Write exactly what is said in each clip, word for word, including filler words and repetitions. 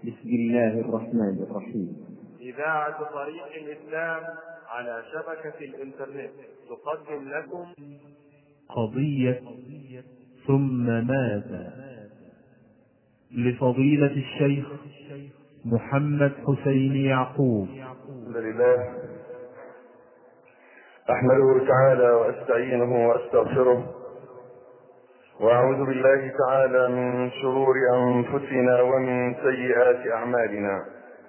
بسم الله الرحمن الرحيم. إذاعة طريق الإسلام على شبكة الإنترنت تقدم لكم قضية ثم ماذا لفضيلة الشيخ محمد حسين يعقوب. الحمد لله أحمده تعالى وأستعينه وأستغفره، وأعوذ بالله تعالى من شرور أنفسنا ومن سيئات أعمالنا.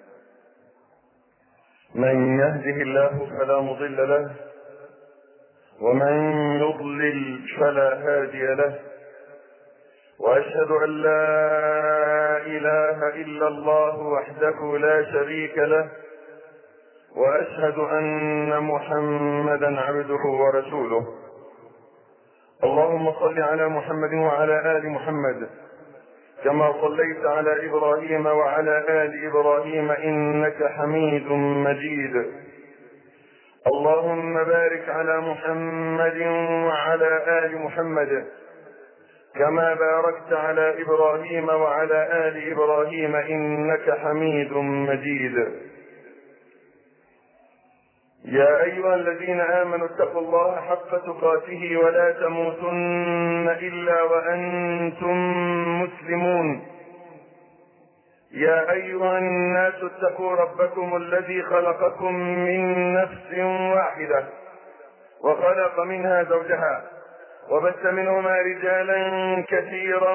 من يهده الله فلا مضل له، ومن يضلل فلا هادي له، وأشهد أن لا إله إلا الله وحده لا شريك له، وأشهد أن محمدا عبده ورسوله. اللهم صل على محمد وعلى آل محمد كما صليت على إبراهيم وعلى آل إبراهيم إنك حميد مجيد. اللهم بارك على محمد وعلى آل محمد كما باركت على إبراهيم وعلى آل إبراهيم إنك حميد مجيد. يا أيها الذين آمنوا اتقوا الله حق تقاته ولا تموتن إلا وأنتم مسلمون. يا أيها الناس اتقوا ربكم الذي خلقكم من نفس واحدة وخلق منها زوجها وبث منهما رجالا كثيرا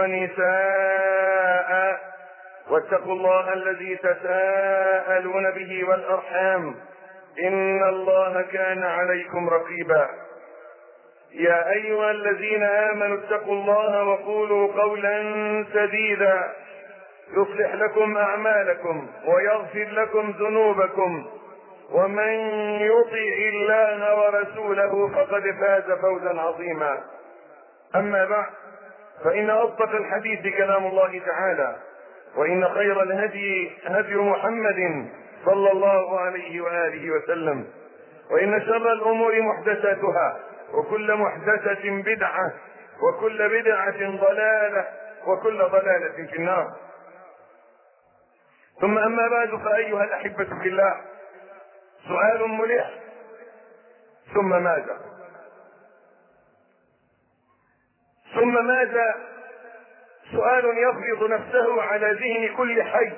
ونساء، واتقوا الله الذي تساءلون به والأرحام إن الله كان عليكم رقيبا. يا أيها الذين آمنوا اتقوا الله وقولوا قولا سديدا يصلح لكم أعمالكم ويغفر لكم ذنوبكم، ومن يطع الله ورسوله فقد فاز فوزا عظيما. أما بعد، فإن أصدق الحديث كلام الله تعالى، وإن خير الهدي هدي محمد صلى الله عليه وآله وسلم، وإن شر الأمور محدثاتها، وكل محدثة بدعة، وكل بدعة ضلالة، وكل ضلالة في النار. ثم أما بعد، فأيها الأحبة في الله، سؤال ملح: ثم ماذا؟ ثم ماذا سؤال يفرض نفسه على ذهن كل حي.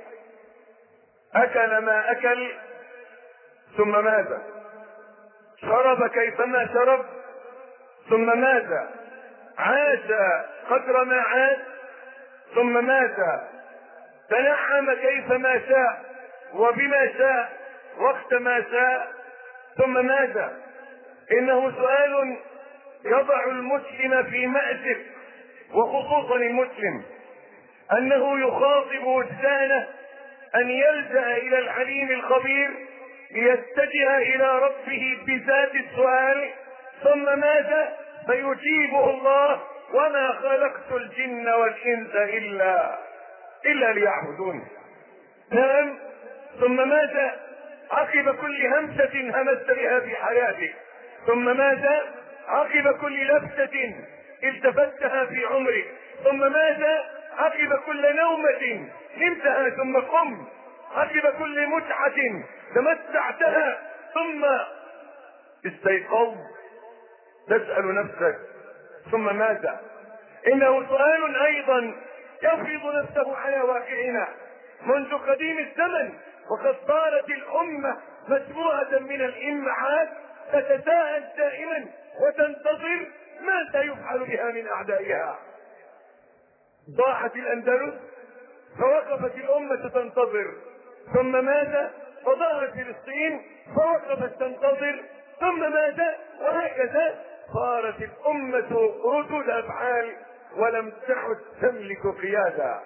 أكل ما أكل، ثم ماذا؟ شرب كيفما شرب، ثم ماذا؟ عاش قدر ما عاش، ثم ماذا؟ تنعم كيفما شاء وبما شاء وقت ما شاء، ثم ماذا؟ إنه سؤال يضع المسلم في مأزق، وخصوصا المسلم أنه يخاطب وجدانه أن يلجأ إلى العليم الخبير ليتجه إلى ربه بذات السؤال: ثم ماذا؟ فيجيبه الله: وما خلقت الجن والإنس إلا إلا ليعبدون. نعم، ثم ماذا؟ عقب كل همسة همست بها في حياتك، ثم ماذا؟ عقب كل لفتة التفتها في عمرك، ثم ماذا؟ عقب كل نومة نمتها ثم قم، عقب كل متعة تمتعتها ثم استيقظ، تسأل نفسك: ثم ماذا؟ إنه سؤال أيضا يفرض نفسه على واقعنا منذ قديم الزمن، وقد صارت الأمة مجموعة من الإمعات تتساءل دائما وتنتظر ما سيفعل بها من أعدائها. ضاعت الأندلس فوقفت الأمة تنتظر، ثم ماذا؟ وضاعت فلسطين فوقفت تنتظر، ثم ماذا؟ وهكذا صارت الأمة ردود أفعال ولم تعد تملك قيادة.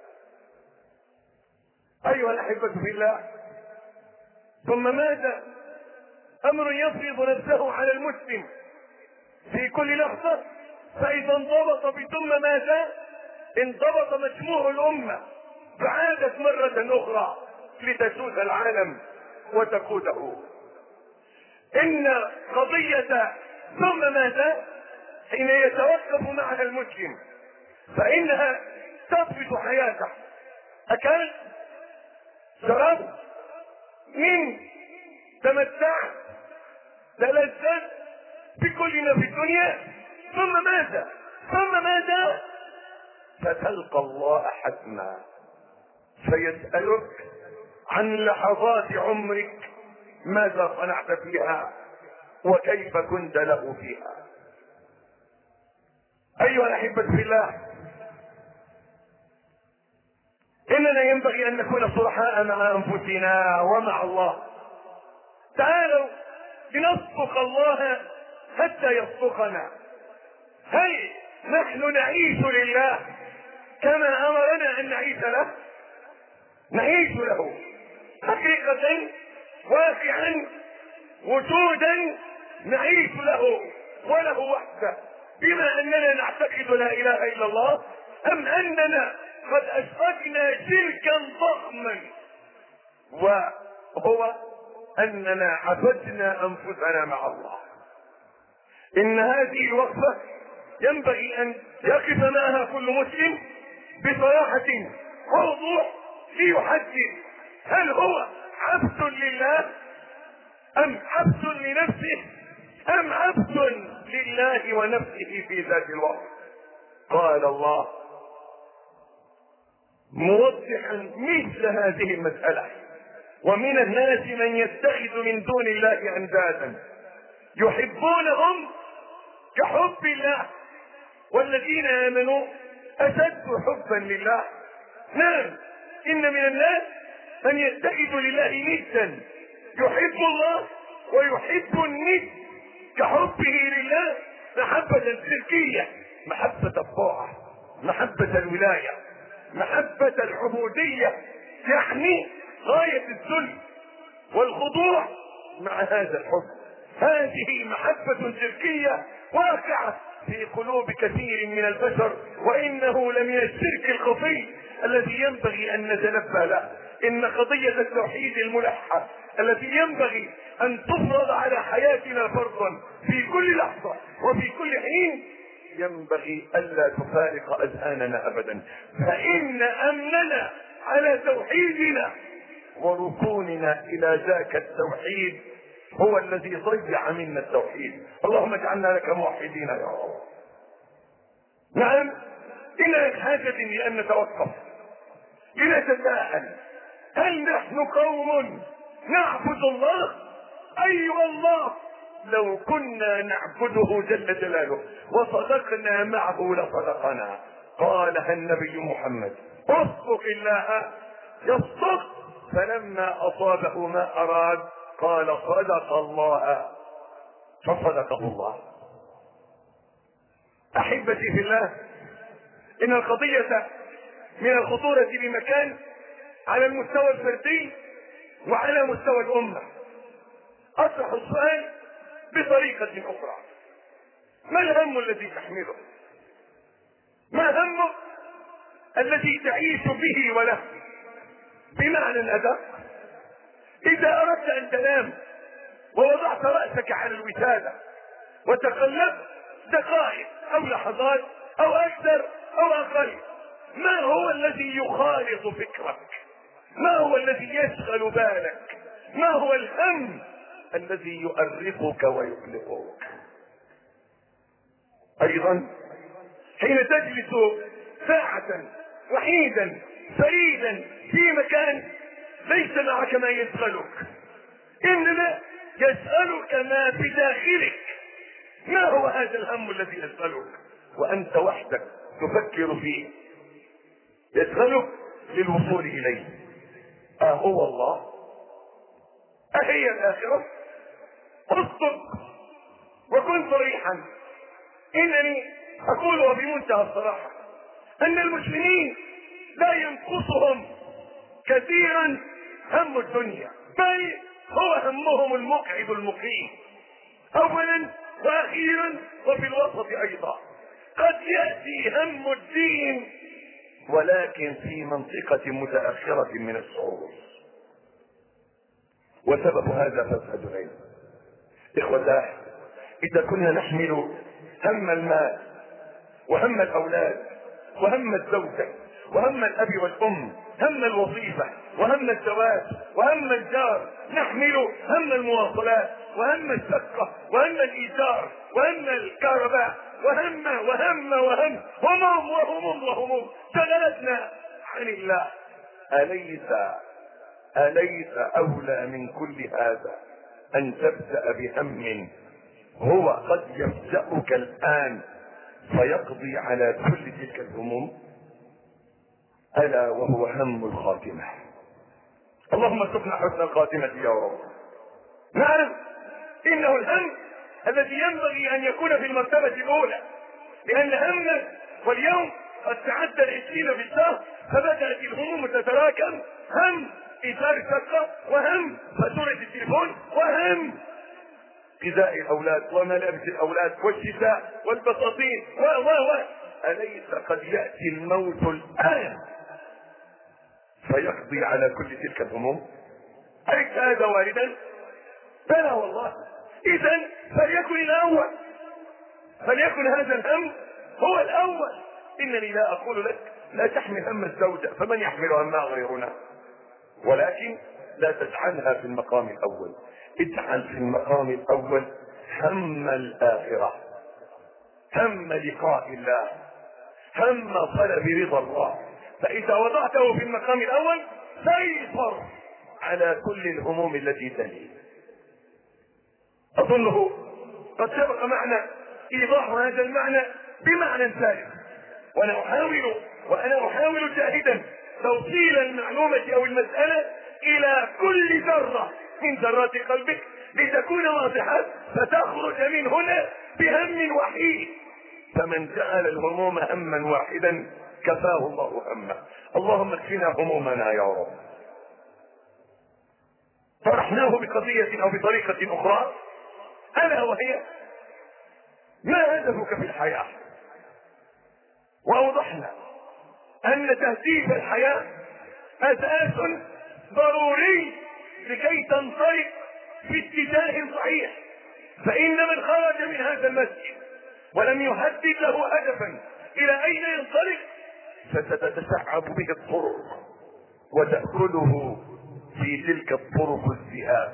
أيها الأحبة في الله، ثم ماذا؟ أمر يفرض نفسه على المسلم في كل لحظة، فإذا انضبط بثم ماذا انضبط مجموع الأمة، فعادت مرة أخرى لتسود العالم وتقوده. إن قضية ثم ماذا حين يتوقف معها المسلم فإنها تضبط حياته، اكلت شربت من تمتعت تلذذت بكل ما في الدنيا، ثم ماذا ثم ماذا فتلقى الله حتما فيسألك عن لحظات عمرك ماذا صنعت فيها وكيف كنت له فيها. ايها الاحبة في الله، اننا ينبغي ان نكون صرحاء مع انفسنا ومع الله. تعالوا لنصدق الله حتى يصدقنا. هل نحن نعيش لله كما امرنا ان نعيش له؟ نعيش له حقيقة واقعا وجودا، نعيش له وله وحده بما اننا نعتقد لا اله الا الله، ام اننا قد اشركنا شركا ضخما وهو اننا عبدنا انفسنا مع الله. ان هذه الوقفة ينبغي ان يقف معها كل مسلم بصراحة ووضوح ليحدد هل هو عبد لله ام عبد لنفسه ام عبد لله ونفسه في ذات الوقت. قال الله موضحا مثل هذه المسألة: ومن الناس من يتخذ من دون الله اندادا يحبونهم كحب الله والذين امنوا اشد حبا لله. نعم، ان من الناس من يتخذ لله ندا يحب الله ويحب الند كحبه لله محبة شركية، محبة الطاعة، محبة الولاية، محبة العبودية، يعني غاية الذل والخضوع مع هذا الحب. هذه محبة شركية واقعة في قلوب كثير من البشر، وانه لمن الشرك الخفي الذي ينبغي ان نتنبه له. ان قضية التوحيد الملحة التي ينبغي ان تفرض على حياتنا فرضا في كل لحظة وفي كل حين ينبغي الا تفارق اذهاننا ابدا، فان امننا على توحيدنا وركوننا الى ذاك التوحيد هو الذي ضيع منا التوحيد. اللهم اجعلنا لك موحدين يا رب. نعم، إننا بحاجة لأن نتوقف لنتساءل: هل نحن قوم نعبد الله؟ أي والله لو كنا نعبده جل جلاله وصدقنا معه لصدقنا. قالها النبي محمد: اصدق الله يصدق. فلما أصابه ما أراد قال: صدق الله فصدقه الله. احبتي في الله، ان القضية من الخطورة بمكان على المستوى الفردي وعلى مستوى الامة. اطرح السؤال بطريقة اخرى: ما الهم الذي تحمله؟ ما همك الذي تعيش به وله؟ بمعنى الادق، اذا اردت ان تنام ووضعت رأسك على الوسادة وتقلبت دقائق او لحظات او اكثر او اقل، ما هو الذي يخالط فكرك؟ ما هو الذي يشغل بالك؟ ما هو الهم الذي يؤرقك ويقلقك؟ ايضا حين تجلس ساعة وحيدا فريدا في مكان ليس معك ما يشغلك، انما يسألك ما بداخلك. ما هو هذا الهم الذي يشغلك وانت وحدك تفكر فيه؟ يشغلك للوصول اليه. اهو الله؟ اهي الاخرة؟ اصدق وكن صريحا. انني اقولها بمنتهى الصراحة ان المسلمين لا ينقصهم كثيرا هم الدنيا، بل هو همهم المقعد المقيم اولا واخيرا وفي الوسط ايضا. قد يأتي هم الدين ولكن في منطقة متأخرة من الشعور، وسبب هذا فساد العلم. اخوتاه، اذا كنا نحمل هم المال وهم الاولاد وهم الزوجة وهم الاب والام هم الوظيفة وهم الزواج وهم الجار، نحمل هم المواصلات وهم الشقة وهم الإيجار وهم الكهرباء وهم وهم وهم هموم وهموم وهموم شغلتنا عن الله. أليس أليس أولى من كل هذا أن تبدأ بهم هو قد يفجأك الآن فيقضي على كل تلك الهموم؟ ألا وهو هم الخاتمة. اللهم ارزقنا حسن الخاتمة يا رب. نعم، إنه الهم الذي ينبغي أن يكون في المرتبة الأولى، لأن همنا واليوم قد تعدى العشرين في الشهر، فبدأت الهموم تتراكم. هم إيجار الشقة، وهم فاتورة التليفون، وهم غذاء الأولاد وملابس الأولاد والشتاء والبساطين و و و أليس قد يأتي الموت الآن فيقضي على كل تلك الهموم؟ أليس هذا واردا؟ بلى والله. إذن فليكن الأول، فليكن هذا الهم هو الأول. إنني لا أقول لك لا تحمل هم الزوجة، فمن يحمل همها غيرنا، ولكن لا تجعلها في المقام الأول. اجعل في المقام الأول هم الآخرة، هم لقاء الله، هم طلب رضا الله. فإذا وضعته في المقام الأول سيطر على كل الهموم التي تليه. أظنه قد سبق معنا إيضاح هذا المعنى بمعنى ثالث، وأنا أحاول وأنا أحاول جاهدا توصيل المعلومة أو المسألة إلى كل ذرة من ذرات قلبك لتكون واضحة، فتخرج من هنا بهم وحيد. فمن جعل الهموم هما واحدا كفاه الله همه. اللهم اكفنا همومنا يا رب. طرحناه بقضية أو بطريقة أخرى، ألا وهي ما هدفك في الحياة؟ وأوضحنا أن تهذيب الحياة أساس ضروري لكي تنطلق في اتجاه صحيح. فإن من خرج من هذا المسجد ولم يحدد له هدفا إلى أين ينطلق فستتشعب به الطرق وتأكله في تلك الطرق الذئاب.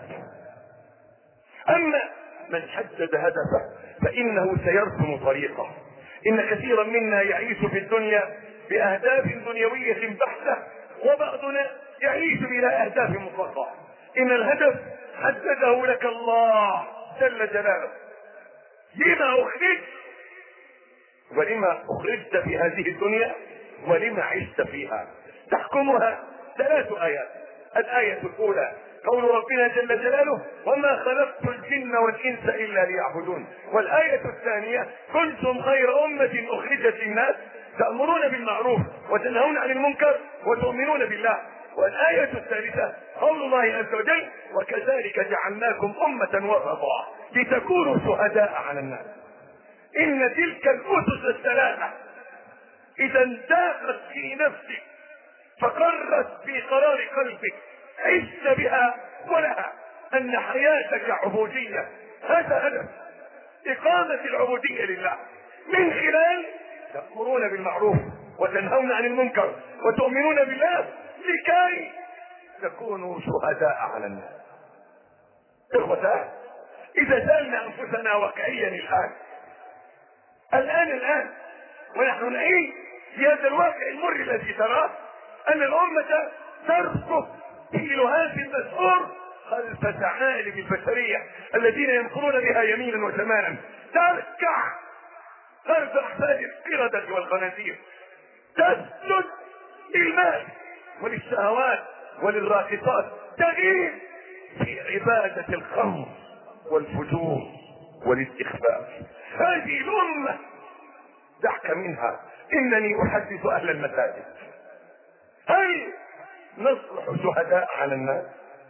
أما من حدد هدفه فإنه سيرسم طريقه. إن كثيرا منا يعيش في الدنيا بأهداف دنيوية بحتة، وبعضنا يعيش بلا أهداف مطلقة. إن الهدف حدده لك الله جل جلاله. لما أخرجت ولما أخرجت في هذه الدنيا ولما عشت فيها. تحكمها ثلاث آيات. الآية الأولى قول ربنا جل جلاله وما خلقت الجن والإنس إلا ليعبدون. والآية الثانية كنتم خير أمة أخرجت للناس تأمرون بالمعروف وتنهون عن المنكر وتؤمنون بالله. والآية الثالثة قول الله عز وجل وكذلك جعلناكم أمة وسطا لتكونوا شهداء على الناس. إن تلك الأسس الثلاثة إذا انتاقت في نفسك فقرت في قرار قلبك عشت بها ولها أن حياتك عبودية. هذا هدف إقامة العبودية لله من خلال تأمرون بالمعروف وتنهون عن المنكر وتؤمنون بالله لكي تكونوا شهداء على الناس. إخوة، إذا سألنا أنفسنا واقعيا الآن الآن الآن ونحن نعيش في هذا الواقع المر الذي تراه أن الأمة ترصف في لهاف المسحور خلف ثعالب البشرية الذين ينقلون بها يمينا وشمالا، تركع خلف أحفاد القردة والخنازير، تسجد للمال وللشهوات وللراقصات، تغيب في عبادة الخمر والفجور والاستخفاف. هذه الأمة دعك منها. إنني أحدث أهل المساجد، هل نصلح شهداء على الناس؟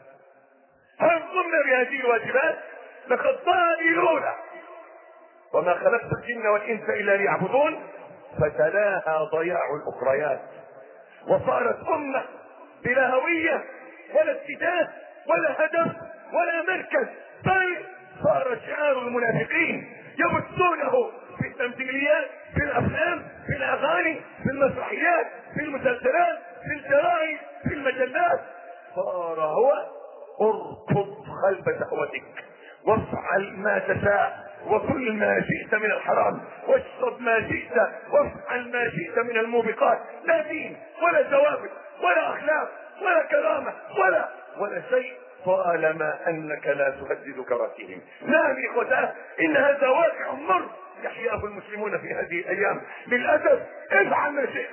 هل قمنا بهذه الواجبات؟ لقد ضالوا وما خلقت الجن والإنس إلا ليعبدون فتلاها ضياع الأخريات، وصارت أمة بلا هوية ولا اتجاه ولا هدف ولا مركز، بل صار شعار المنافقين يبثونه في التمثيليات، في الأفلام، في الأغاني، في المسرحيات، في المسلسلات، في الجرائد في المجلات، صار هو اركض خلف شهوتك وافعل ما تشاء وكل ما شئت من الحرام واشرب ما شئت وافعل ما شئت من الموبقات. لا دين ولا ثوابت ولا اخلاق ولا كرامه ولا ولا شيء طالما انك لا تهدد كراتهم. نعم اخوتاه، ان هذا واقع مر يحياه المسلمون في هذه الايام للاسف. افعل ما شئت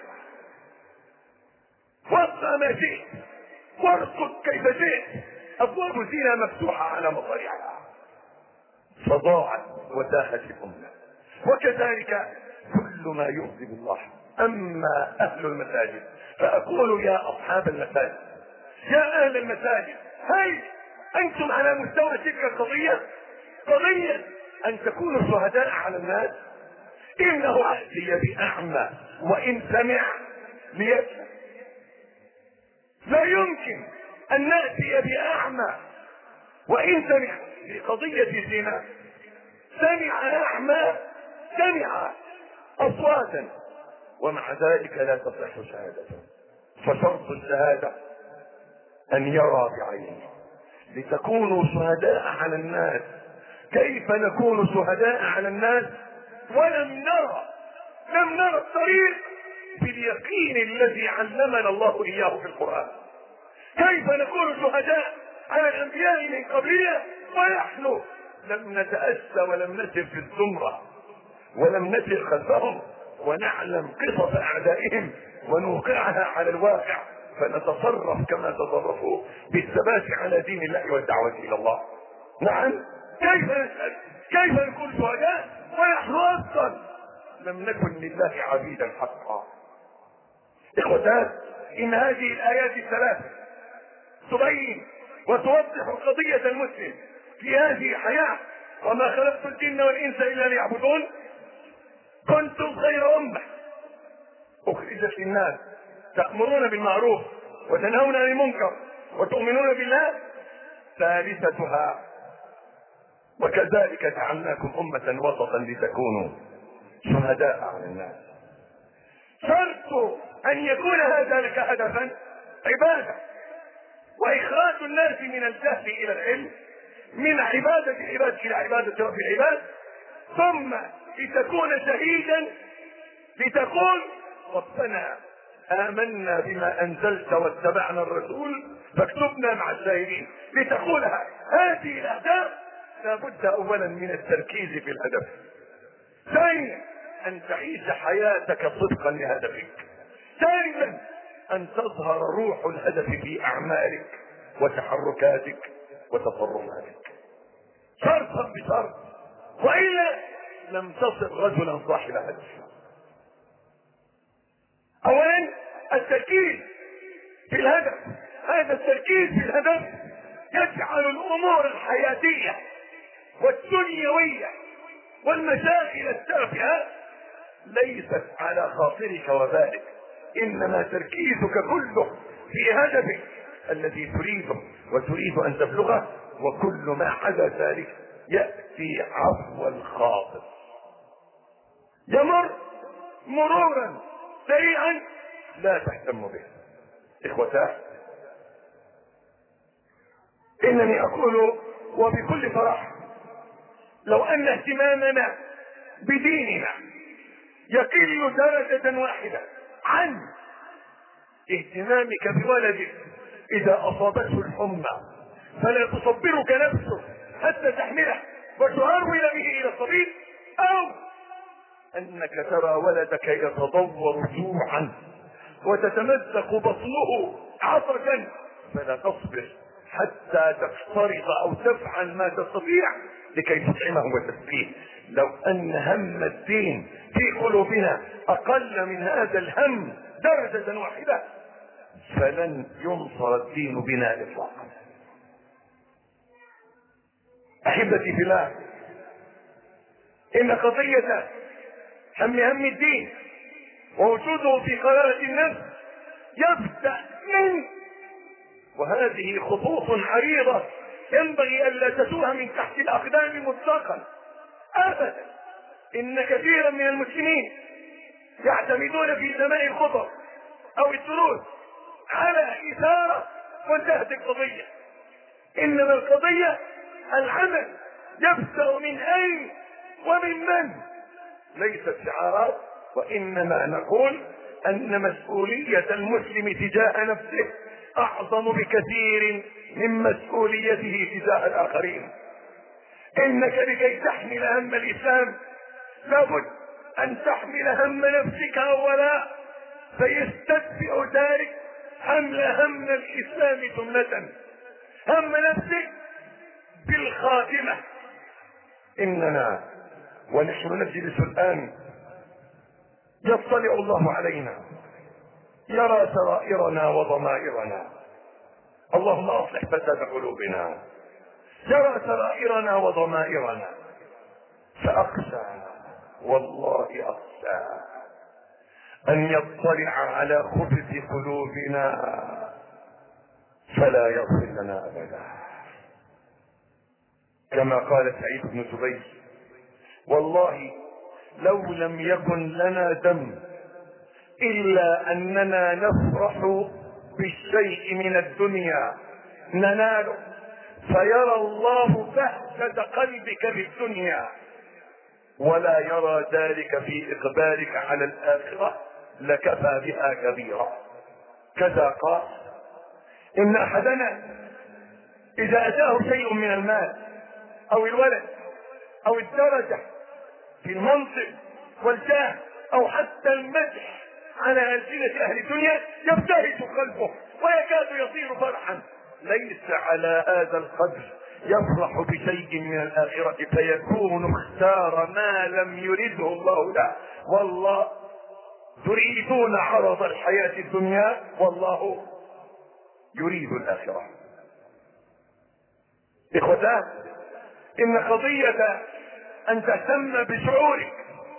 واصنع ما شئت وارقد كيف شئت، ابواب زنا مفتوحه على مصاريعها، فضاعت وتاهت الامه. وكذلك كل ما يغضب الله. اما اهل المساجد فاقول يا اصحاب المساجد، يا اهل المساجد، هل انتم على مستوى تلك القضيه؟ قضيه ان تكونوا شهداء على الناس. انه ياتي باعمى وان سمع ليسمع. لا يمكن ان ناتي باعمى وان سمع في قضيه زنا. سمع اعمى، سمع اصواتا، ومع ذلك لا تصح شهادته. فشرط الشهاده ان يرى بعينه لتكونوا شهداء على الناس. كيف نكون شهداء على الناس ولم نرى لم نرى الطريق باليقين الذي علمنا الله اياه في القرآن؟ كيف نكون شهداء على الانبياء من قبلنا ونحن لم نتأسى ولم نسر في الزمرة ولم نسر خلفهم ونعلم قصص اعدائهم ونوقعها على الواقع فنتصرف كما تصرفوا بالثبات على دين الله والدعوة الى الله؟ نعم، كيف نسأل؟ كيف نكون شهداء ونحن اصلا لم نكن لله عبيدا حقا؟ اخوتان، ان هذه الايات الثلاث تبين وتوضح قضية المسلم في هذه الحياة. وما خلقت الجن والانس الا ليعبدون كنتم خير امة اخرجت للناس تأمرون بالمعروف وتنهون عن المنكر وتؤمنون بالله ثالثتها وكذلك جعلناكم أمة وسطا لتكونوا شهداء على الناس. شرط أن يكون هذا لك هدفا عبادة وإخراج الناس من الجهل إلى العلم، من عبادة العباد إلى عبادة رب العباد، ثم لتكون شهيدا لتقول ربنا آمنا بما أنزلت واتبعنا الرسول فاكتبنا مع الشاهدين. لتقولها هذه الأهداف لابد أولا من التركيز في الهدف، ثانيا أن تعيش حياتك صدقا لهدفك، ثالثا أن تظهر روح الهدف في أعمالك وتحركاتك وتصرفاتك شرطا بشرط، وإلا لم تصل رجلا صاحب هدف. اولا التركيز في الهدف. هذا التركيز في الهدف يجعل الامور الحياتية والدنيوية والمشاغل التافهة ليست على خاطرك وبالك، انما تركيزك كله في هدفك الذي تريده وتريد ان تبلغه، وكل ما عدا ذلك يأتي عفو الخاطر، يمر مرورا سريعا لا تهتم به. اخوتاه، انني اقول وبكل فرح لو ان اهتمامنا بديننا يقل درجة واحدة عن اهتمامك بولدك اذا اصابته الحمى فلا تصبرك نفسك حتى تحمله وتهرول به الى الطبيب، او انك ترى ولدك يتضور جوعا وتتمزق بطنه عطشا فلا تصبر حتى تقترض او تفعل ما تستطيع لكي تطعمه وتسقيه. لو ان هم الدين في قلوبنا اقل من هذا الهم درجة واحدة فلن ينصر الدين بنا اطلاقا. احبتي في الله، ان قضية هم هم الدين ووجوده في قرارة النفس يبدأ من، وهذه خطوط عريضة ينبغي ألا تسوها من تحت الأقدام مطلقا أبدا. إن كثيرا من المسلمين يعتمدون في سماع الخطب أو الدروس على إثارة وانتهت القضية. إنما القضية العمل يبدأ من أين ومن من، ليست شعارات. وإنما نقول أن مسؤولية المسلم تجاه نفسه أعظم بكثير من مسؤوليته تجاه الآخرين. إنك لكي تحمل هم الإسلام لابد أن تحمل هم نفسك أولا، فيستدفئ ذلك حمل هم الإسلام ثمة. هم نفسك بالخاتمة. إننا ونحن نجلس الآن يطلع الله علينا، يرى سرائرنا وضمائرنا. اللهم أصلح فساد قلوبنا. يرى سرائرنا وضمائرنا، فأخشى والله أخشى أن يطلع على خبث قلوبنا فلا يغفر لنا أبدا. كما قال سعيد بن جبير: والله لو لم يكن لنا دم إلا أننا نفرح بالشيء من الدنيا نناله، فيرى الله بهجة قلبك بالدنيا ولا يرى ذلك في إقبالك على الآخرة، لكفى بها كبيرا. كذا قال: إن أحدنا إذا أتاه شيء من المال أو الولد أو الدرجة في المنصب والجاه أو حتى المدح على ألسنة أهل الدنيا يبتهج قلبه ويكاد يصير فرحا، ليس على هذا القدر يفرح بشيء من الآخرة فيكون اختار ما لم يرده الله له. والله تريدون عرض الحياة الدنيا والله يريد الآخرة. إخوتان، إن قضية أن تهتم بشعورك،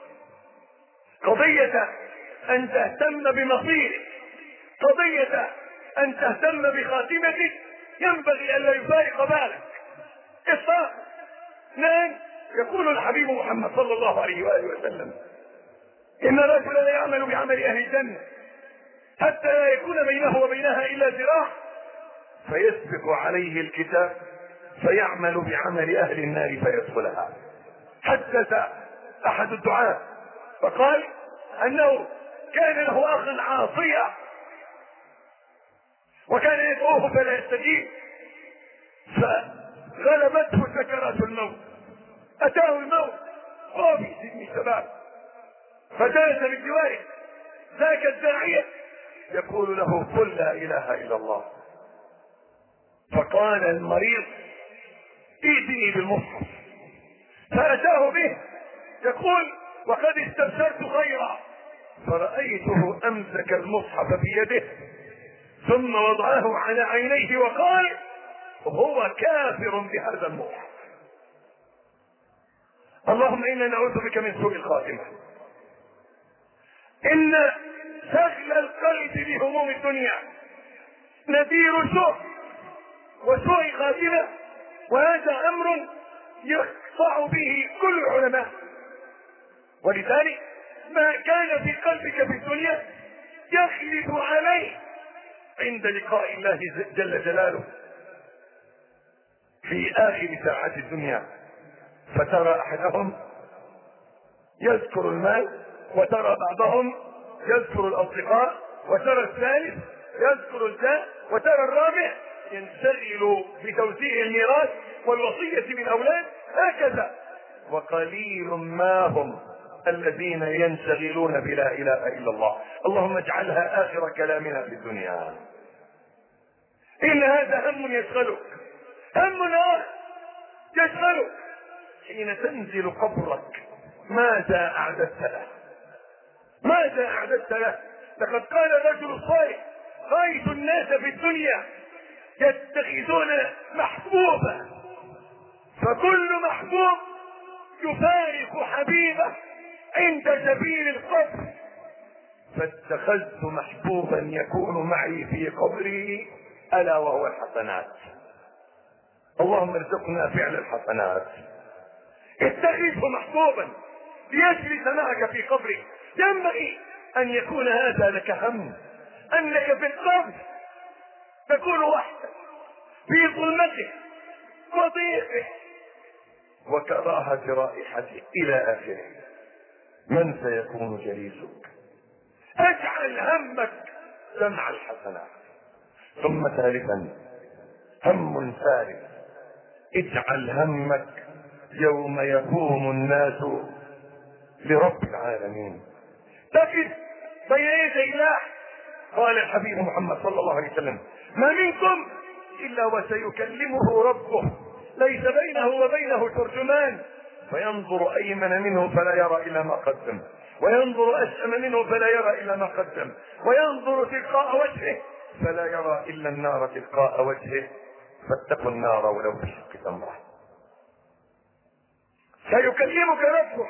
قضية أن تهتم بمصيرك، قضية أن تهتم بخاتمتك، ينبغي أن لا يفارق بالك. إصلاح نعم. يقول الحبيب محمد صلى الله عليه وآله وسلم: إن الرجل لا يعمل بعمل أهل الجنة حتى لا يكون بينه وبينها إلا ذراع، فيسبق عليه الكتاب فيعمل بعمل أهل النار فيدخلها. حدث أحد الدعاة فقال أنه كان له أخ عاصيا وكان يدعوه فلا يستجيب، فغلبته سكرات الموت، أتاه الموت وهو في سن الشباب، فجلس بجواره ذاك الداعية يقول له: قل لا إله إلا الله. فقال المريض: ائتني بالمصحف، فأتاه به يقول: وقد استبشرت خيرا. فرأيته أمسك المصحف بيده ثم وضعه على عينيه وقال: هو كافر بهذا المصحف. اللهم إنا نعوذ بك من سوء الخاتمة. إن شغل القلب بهموم الدنيا نذير سوء وسوء خاتمة، وهذا أمر يقطع به كل العلماء. ولذلك ما كان في قلبك في الدنيا يخلف عليه عند لقاء الله جل جلاله في آخر ساعات الدنيا. فترى أحدهم يذكر المال، وترى بعضهم يذكر الأصدقاء، وترى الثالث يذكر الجاه، وترى الرابع ينشغل بتوزيع الميراث والوصية من أولاد، هكذا. وقليل ما هم الذين ينشغلون بلا إله إلا الله. اللهم اجعلها آخر كلامنا في الدنيا. إن هذا هم يشغلك، هم نار يشغلك حين تنزل قبرك. ماذا أعددت له؟ ماذا أعددت له؟ لقد قال الرجل الصالح: رأيت الناس في الدنيا يتخذون محبوبا، فكل محبوب يفارق حبيبه عند سبيل القبر، فاتخذت محبوبا يكون معي في قبري ألا وهو الحسنات. اللهم ارزقنا فعل الحسنات. اتخذه محبوبا ليجلس معك في قبرك. ينبغي أن يكون هذا لك هم، أنك في القبر تكون وحدك في ظلمته وضيقه وكراهة رائحته إلى آخره. من سيكون جليسك؟ اجعل همك جمع الحسنات. ثم ثالثا هم ثالث، اجعل همك يوم يقوم الناس لرب العالمين. تقف بين يدي الله. قال الحبيب محمد صلى الله عليه وسلم: ما منكم الا وسيكلمه ربه ليس بينه وبينه ترجمان، فينظر ايمن منه فلا يرى الا ما قدم، وينظر اشأم منه فلا يرى الا ما قدم، وينظر تلقاء وجهه فلا يرى الا النار تلقاء وجهه، فاتقوا النار ولو بشق تمره. سيكلمك ربك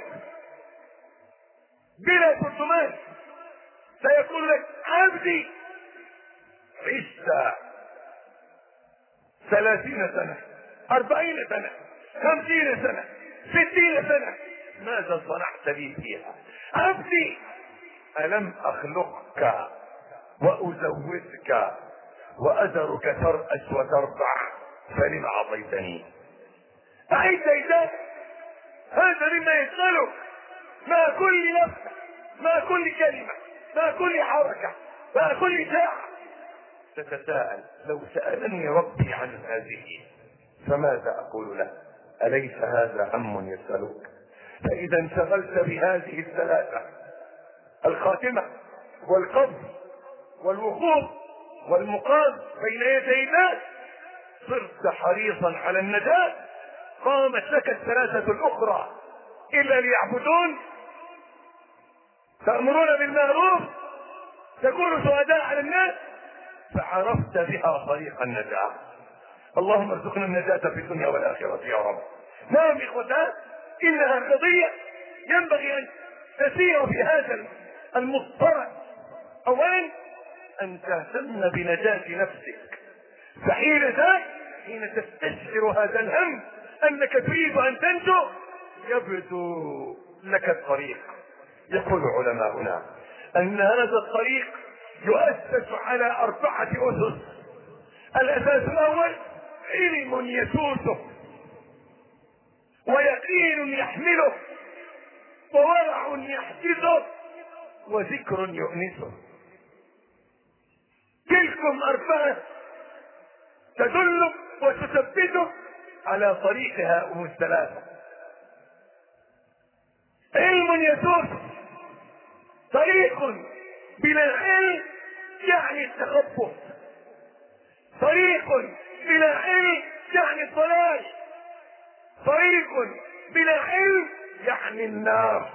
بلا ترجمان، سيقول لك: عبدي عشت ثلاثين سنة، أربعين سنة، خمسين سنة، ستين سنة، ماذا صنعت لي فيها؟ عبدي ألم أخلقك وأزودك وأذرك ترأس وتربع فلم عصيتني؟ أعيد ذلك. هذا مما يسألك مع كل نفس، مع كل كلمة، مع كل حركة، مع كل ساعة. تتساءل: لو سألني ربي عن هذه فماذا أقول له؟ أليس هذا هم يسألك؟ فإذا انشغلت بهذه الثلاثة، الخاتمة والقبض والوقوف والمقام بين يدي الناس، صرت حريصا على النجاة. قامت لك الثلاثة الأخرى: إلا ليعبدون، تأمرون بالمعروف، تكونوا شهداء على الناس، فعرفت بها طريق النجاة. اللهم ارزقنا النجاة في الدنيا والآخرة يا رب. نعم إخوتان، إنها قضية ينبغي أن تسير في هذا المضطرب. أولا أن تهتم بنجاة نفسك، فحين ذاك حين تستشعر هذا الهم أنك تريد أن تنجو يبدو لك الطريق. يقول علماؤنا أن هذا الطريق يؤسس على أربعة أسس. الأساس الأول علم يسوسه، ويقين يحمله، وورع يحجزه، وذكر يؤنسه. تلكم أربعة تدل وتثبته على طريق هؤلاء الثلاثة. علم يسوس، طريق بلا علم يعني التخبط، طريق بلا علم يعني الضلال، طريق بلا علم يعني النار.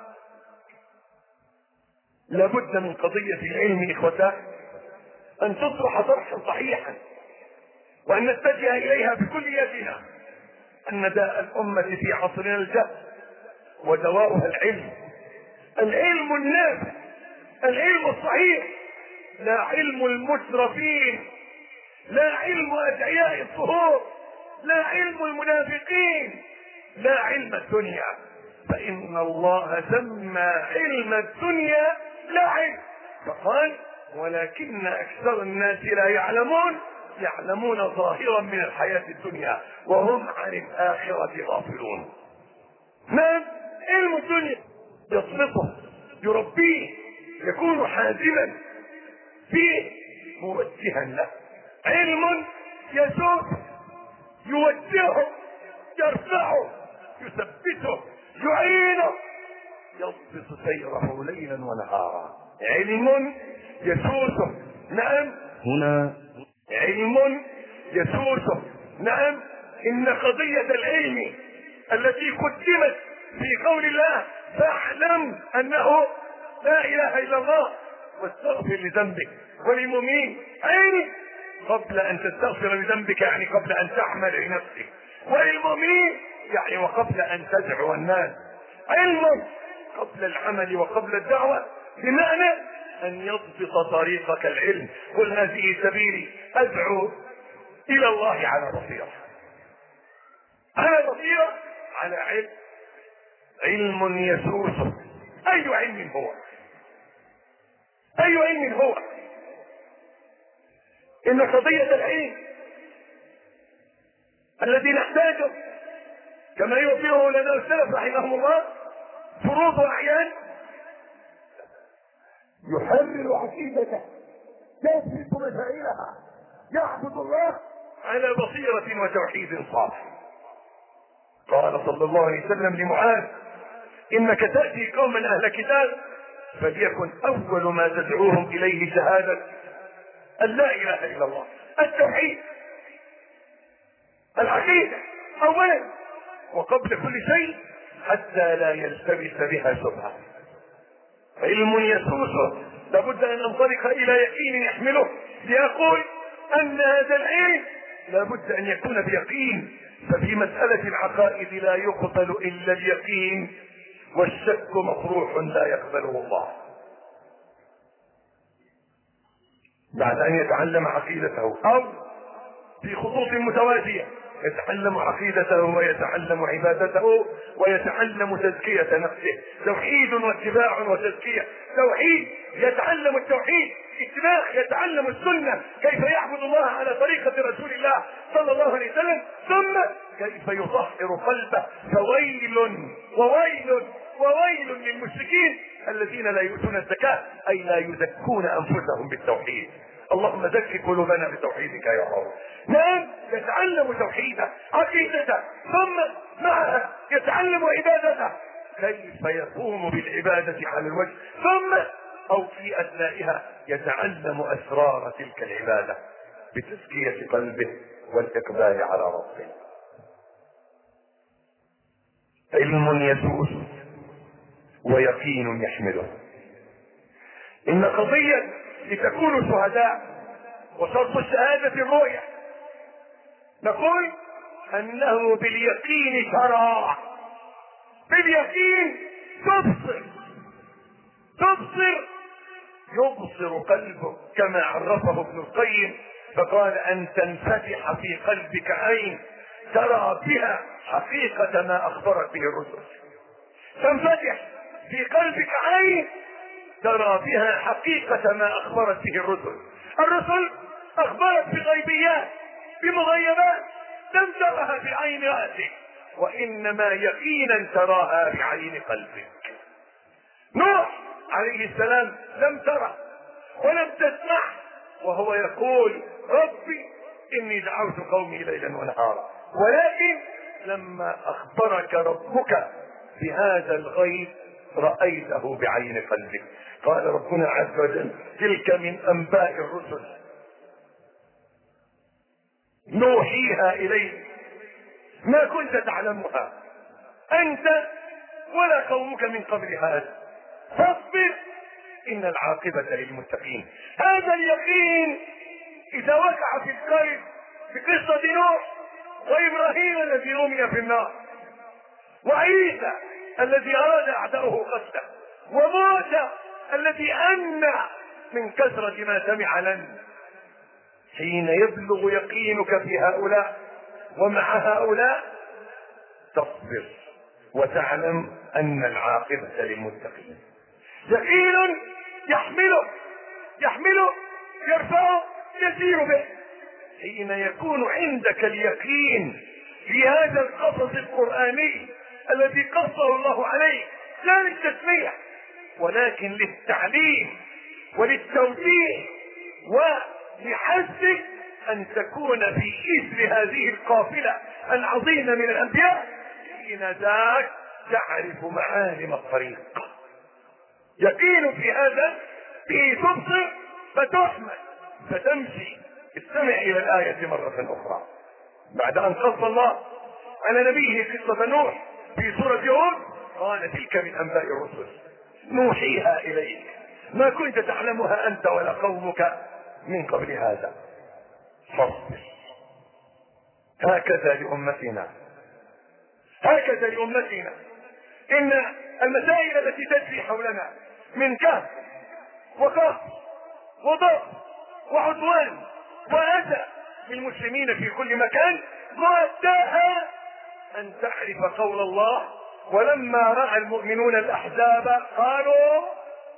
لابد من قضية العلم إخوتان أن تصبح طرحا صحيحا، وأن نتجه إليها بكليتنا. أن داء الأمة في عصرنا الجهل، ودواؤها العلم، العلم النافع، العلم الصحيح، لا علم المسرفين، لا علم أدعياء الظهور، لا علم المنافقين، لا علم الدنيا. فإن الله سمى علم الدنيا لا علم، فقال: ولكن أكثر الناس لا يعلمون، يعلمون ظاهرا من الحياة الدنيا وهم عن الآخرة غافلون. نعم، علم الدنيا يضبطه، يربيه، يكون حازما فيه، موجها له. علم يسوق، يوجهه، يرفعه، يثبته، يعينه، يضبط سيره ليلا ونهارا. علم يسوسه، نعم هنا علم يسوسه، نعم. إن قضية العلم التي قدمت في قول الله: فاعلم أنه لا إله إلا الله واستغفر لذنبك وللمؤمنين. علم قبل أن تستغفر لذنبك، يعني قبل أن تعمل لنفسك، وللمؤمنين يعني وقبل أن تدعو الناس. علم قبل العمل وقبل الدعوة، بمعنى أن يضبط طريقك العلم. قل هذه سبيلي أدعو إلى الله على بصيرة، على بصيرة، على علم. علم يسوسه. أي علم هو؟ أي علم هو؟ ان قضية العلم الذي نحتاجه كما يوفيه لنا السلف رحمهم الله فروض واعيان، يحرر عقيدته، يثبت مسائلها، يعبد الله على بصيرة وتوحيد صافي. قال صلى الله عليه وسلم لمعاذ: انك تأتي قوما اهل كتاب فليكن اول ما تدعوهم اليه شهادة ان لا اله الا الله، التوحيد، العقيدة اولا وقبل كل شيء، حتى لا يلتبس بها شبهة. علم يسوسه لابد ان انطلق الى يقين يحمله ليقول ان هذا العلم لابد ان يكون بيقين. ففي مسألة العقائد لا يقبل الا اليقين، والشك مطروح لا يقبله الله. بعد ان يتعلم عقيدته او في خطوط متوازية يتعلم عقيدته ويتعلم عبادته ويتعلم تزكية نفسه، توحيد واتباع وتزكية. توحيد يتعلم التوحيد، اتباع يتعلم السنة كيف يعبد الله على طريقة رسول الله صلى الله عليه وسلم، ثم كيف يطهر قلبه. فويل وويل وويل للمشركين الذين لا يؤتون الزكاة، اي لا يزكون انفسهم بالتوحيد. اللهم زكي قلوبنا بتوحيدك يا رب. نعم، يتعلم توحيده عقيدته، ثم معها يتعلم عبادته كيف يقوم بالعبادة على الوجه، ثم او في اثنائها يتعلم اسرار تلك العبادة بتزكية قلبه والاقبال على ربه. علم يسوس ويقين يحمله. ان قضية لتكونوا شهداء، وشرط الشهادة الرؤية، نقول انه باليقين ترى، باليقين تبصر، تبصر يبصر قلبك كما عرفه ابن القيم فقال: ان تنفتح في قلبك عين ترى بها حقيقة ما اخبرت به الرسل. تنفتح في قلبك عين ترى بها حقيقة ما اخبرت به الرسل. الرسل اخبرت بغيبيات، بمغيبات لم ترها بعين رأسك، وانما يقينا تراها بعين قلبك. نوح عليه السلام لم ترى ولم تسمع وهو يقول: ربي اني دعوت قومي ليلا ونهارا، ولكن لما اخبرك ربك بهذا الغيب رأيته بعين قلبك. قال ربنا عز وجل: تلك من انباء الرسل نوحيها اليك ما كنت تعلمها انت ولا قومك من قبل هذا فاصبر ان العاقبة للمتقين. هذا اليقين اذا وقع في القلب بقصة نوح وابراهيم الذي رمي في النار، وعيسى الذي اراد اعداؤه قتله، وموسى الذي انى من كثرة ما سمع لنا، حين يبلغ يقينك في هؤلاء ومع هؤلاء تصبر وتعلم ان العاقبة للمتقين. يقين يحمله يحمله يرفعه يسير به. حين يكون عندك اليقين في هذا القصص القرآني الذي قصه الله عليك، لا للتسمية ولكن للتعليم وللتوجيه ولحثك ان تكون في اثر هذه القافلة العظيمة من الانبياء، حين ذاك تعرف معالم الطريق. يقين في هذا به تبصر فتحمد فتمشي. استمع الى الآية مرة اخرى بعد ان قص الله على نبيه قصة نوح في سورة هود. قال: تلك من انباء الرسل نوحيها اليك ما كنت تعلمها انت ولا قومك من قبل هذا فاصبر. هكذا لأمتنا، هكذا لأمتنا ان المسائل التي تجري حولنا من كهف وقهر وضرب وعدوان وأذى للمسلمين في كل مكان، مؤداها أن تعرف قول الله: ولما رأى المؤمنون الأحزاب قالوا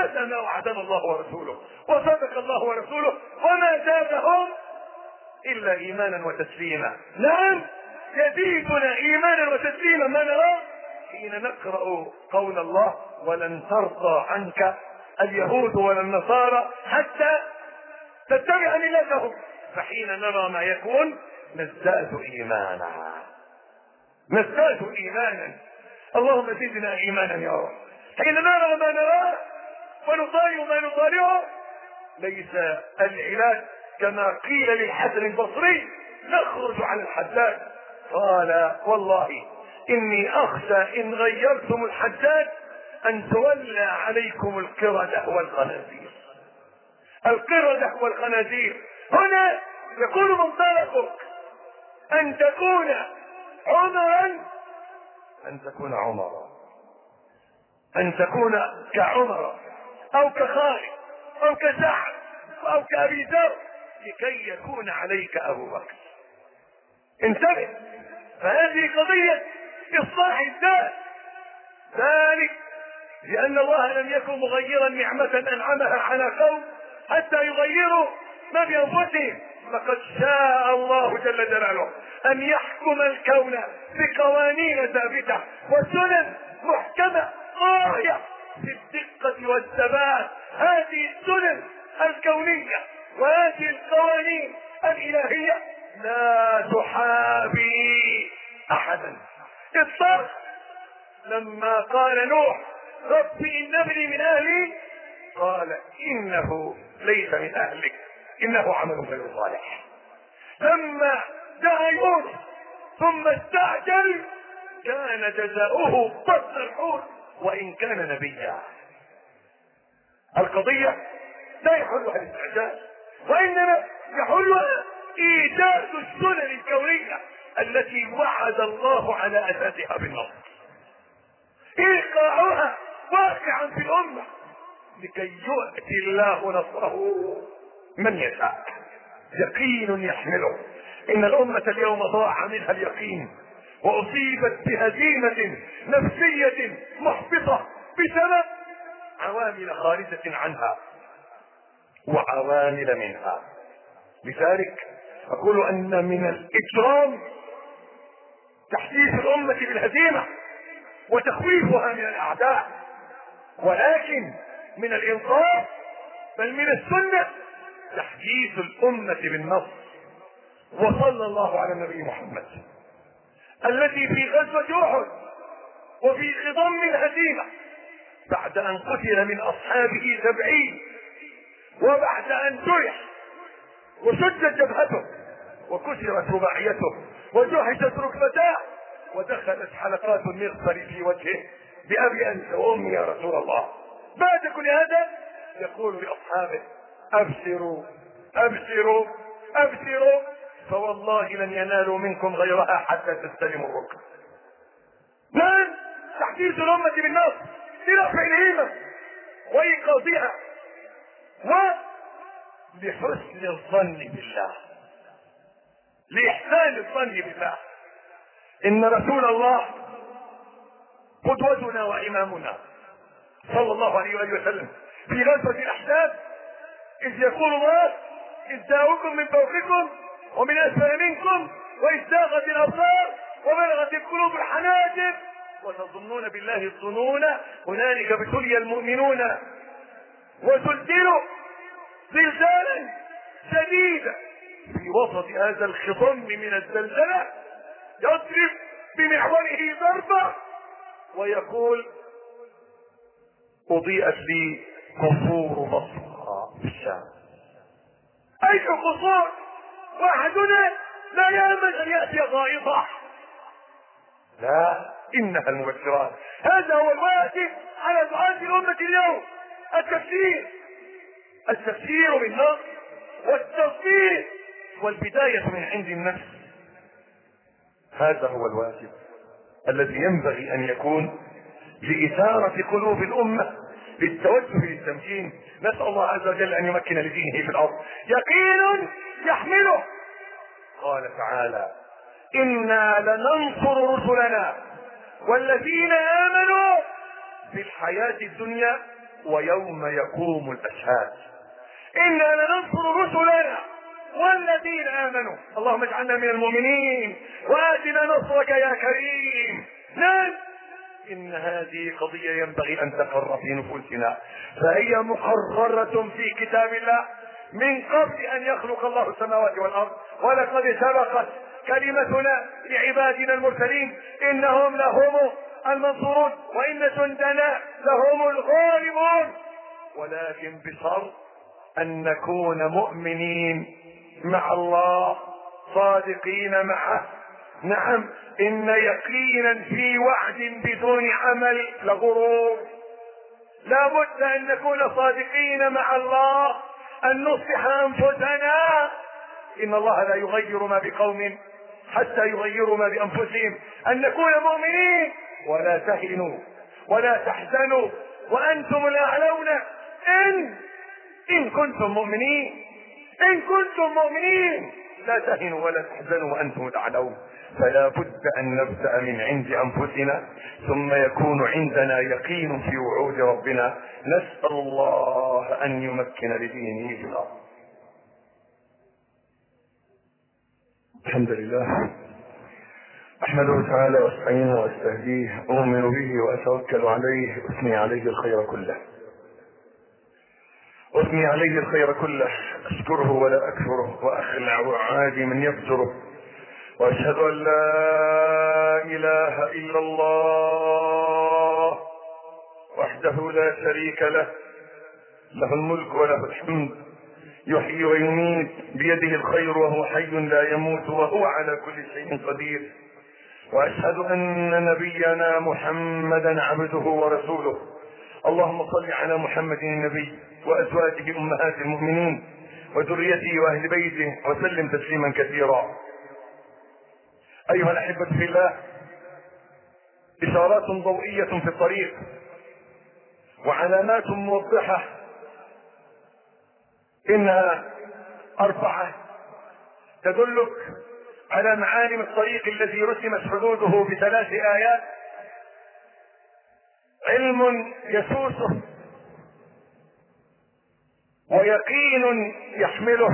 هذا ما وعدنا الله ورسوله وصدق الله ورسوله، وما زادهم إلا إيمانا وتسليما. نعم يزيدنا إيمانا وتسليما ما نرى حين نقرأ قول الله ولن ترضى عنك اليهود ولا النصارى حتى تتبع ملتهم، فحين نرى ما يكون نزداد إيمانا نزداد إيمانا. اللهم زدنا إيمانا يا رب. حين نرى ما نراه ونطالع ما نطالعه ليس العلاج كما قيل للحسن البصري نخرج على الحداد، قال والله إني أخشى إن غيرتم الحداد أن تولى عليكم القردة والخنازير. القردة والخنازير هنا يكون منطلقك أن تكون عمرا، أن تكون عمرا، أن تكون كعمر أو كخالد أو كسعد أو كأبي ذر لكي يكون عليك أبو بكر. انتبه، فهذه قضية إصلاح الذات، ذلك لأن الله لم يكن مغيرا نعمة أنعمها على قوم حتى يغيروا ما بأنفسهم، لقد شاء الله جل جلاله أن يحكم الكون بقوانين ثابتة وسنن محكمة غاية في الدقة والثبات. هذه السنن الكونية وهذه القوانين الإلهية لا تحابي أحدا اطلاقا. لما قال نوح رب إن ابني من أهلي قال إنه ليس من أهلك إنه عمل غير صالح. لما دعا يونس ثم استعجل كان جزاؤه بطن الحوت وإن كان نبيا. القضية لا يحلها الاستعجال، وإنما يحلها إيجاد السنن الكونية التي وعد الله على أساسها بالنصر، إيقاعها واقعا في الأمة لكي يؤتي الله نصره من يشاء. يقين يحمله. إن الأمة اليوم ضاع منها اليقين وأصيبت بهزيمة نفسية محبطة بسبب عوامل خارجة عنها وعوامل منها. لذلك أقول أن من الإجرام تحديث الأمة بالهزيمة وتخويفها من الأعداء، ولكن من الإنصاف بل من السنة تحديث الأمة بالنصر. وصلى الله على النبي محمد الذي في غزوة أحد وفي خضم الهزيمة بعد أن قتل من أصحابه سبعين وبعد أن جرح وشجت جبهته وكسرت رباعيته وجهزت ركبتاه ودخلت حلقات المغفر في وجهه بأبي أنت وأمي يا رسول الله. بعد كل هذا يقول لأصحابه أبشروا أبشروا أبشروا فوالله لن ينالوا منكم غيرها حتى تستلموا الركب. نعم تحديث الأمة بالنصر لرفع الهمم وإيقاظها ولحسن الظن بالله، لإحسان الظن بالله. إن رسول الله قدوتنا وإمامنا صلى الله عليه وآله وسلم في غزوة الأحزاب إذ يقول الله إذ جاءوكم من فوقكم ومن أسفل منكم وإذ زاغت الأبصار وبلغت القلوب الحناجر وتظنون بالله الظنون هنالك ابتلي المؤمنون وزلزلوا زلزالا شديدا. في وسط هذا الخضم من الزلزلة يضرب بمحوره ضربة ويقول أضيئت لي قصور بصرى في الشام. أي قصور؟ واحدنا لا يأمن أن يأتي غائطة، لا إنها المبشرات. هذا هو الواجب على دعاة الأمة اليوم، التفسير التفسير بالنص والتصديق والبداية من عند النفس. هذا هو الواجب الذي ينبغي أن يكون لإثارة قلوب الأمة بالتوجه للتمكين. نسأل الله عز وجل أن يمكن لدينه في الأرض. يقين يحمله. قال تعالى إنا لننصر رسلنا والذين آمنوا في الحياة الدنيا ويوم يقوم الاشهاد. انا لننصر رسلنا والذين امنوا. اللهم اجعلنا من المؤمنين واتنا نصرك يا كريم. نعم، ان هذه قضية ينبغي ان تقر في نفوسنا، فهي مقررة في كتاب الله من قبل ان يخلق الله السماوات والارض. ولقد سبقت كلمتنا لعبادنا المرسلين انهم لهم المنصورون وان جندنا لهم الغالبون، ولكن بشرط ان نكون مؤمنين مع الله صادقين معه. نعم، ان يقينا في وعد بدون عمل لغرور. لا بد ان نكون صادقين مع الله، ان نصلح انفسنا. ان الله لا يغير ما بقوم حتى يغيروا ما بانفسهم. ان نكون مؤمنين ولا تهنوا ولا تحزنوا وانتم الاعلون ان ان كنتم مؤمنين. ان كنتم مؤمنين لا تهنوا ولا تحزنوا وانتم الاعلون. فلا بد ان نبدا من عند انفسنا ثم يكون عندنا يقين في وعود ربنا. نسال الله ان يمكن لدينه في الارض. الحمد لله، احمده تعالى واستعينه واستهديه، اؤمن به واتوكل عليه، اثني عليه الخير كله اثني عليه الخير كله اشكره ولا اكفره، واخلع وعادي من يفجره، واشهد ان لا اله الا الله وحده لا شريك له، له الملك وله الحمد، يحيي ويميت، بيده الخير وهو حي لا يموت وهو على كل شيء قدير. واشهد ان نبينا محمدا عبده ورسوله. اللهم صل على محمد النبي وازواجه امهات المؤمنين وذريته واهل بيته وسلم تسليما كثيرا. ايها الاحبة في الله، اشارات ضوئية في الطريق وعلامات موضحة، انها اربعة تدلك على معالم الطريق الذي رسمت حدوده بثلاث ايات: علم يسوسه، ويقين يحمله.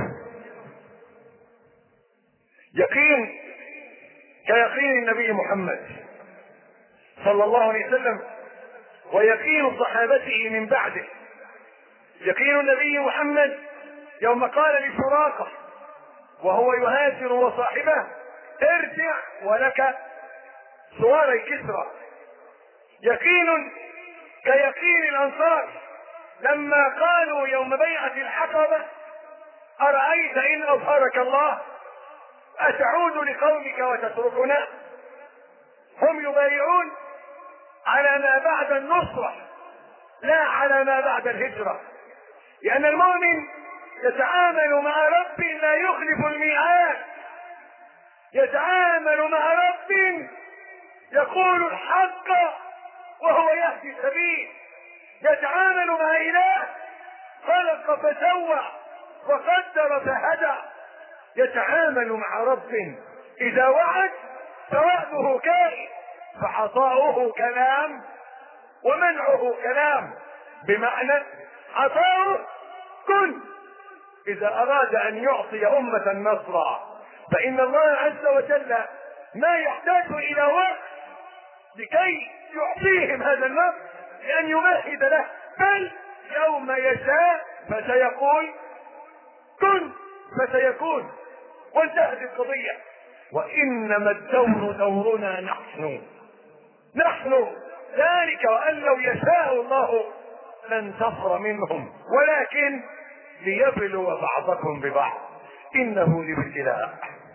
يقين كيقين النبي محمد صلى الله عليه وسلم، ويقين صحابته من بعده. يقين النبي محمد يوم قال لسراقة وهو يهاجر وصاحبه: ارجع ولك سواري كسرى. يقين كيقين الانصار لما قالوا يوم بيعة الحقبة: أرأيت إن أظهرك الله أتعود لقومك وتتركنا؟ هم يبايعون على ما بعد النصرة لا على ما بعد الهجرة، لأن المؤمن يتعامل مع رب لا يخلف الميعاد، يتعامل مع رب يقول الحق وهو يهدي السبيل، يتعامل مع إله خلق فسوى وقدر فهدى، يتعامل مع رب إذا وعد فوعده كائن، فعطاؤه كلام ومنعه كلام، بمعنى عطاؤه كن. إذا أراد أن يعطي أمة نصرا فإن الله عز وجل ما يحتاج إلى وقت لكي يعطيهم هذا النصر لأن يمهد له، بل يوم يشاء فسيقول كن فسيكون، وانتهت القضية. وإنما الدور دورنا نحن نحن ذلك، وأن لو يشاء الله لانتصر منهم، ولكن ليبلو بعضكم ببعض، إنه لابتلاء.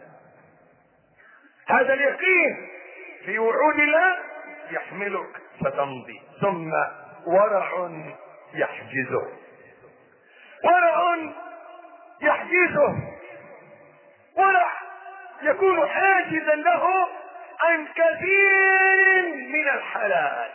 هذا اليقين في وعود الله يحملك فتمضي. ثم ورع يحجزه، ورع يحجزه، ورع يكون حاجزا له عن كثير من الحلال.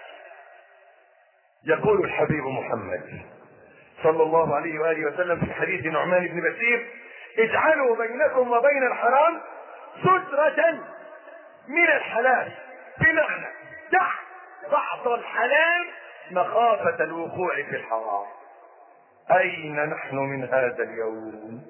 يقول الحبيب محمد صلى الله عليه وآله وسلم في حديث نعمان بن بشير: اجعلوا بينكم وبين الحرام سترة من الحلال، بمعنى دع بعض الحلال مخافة الوقوع في الحرام. أين نحن من هذا اليوم؟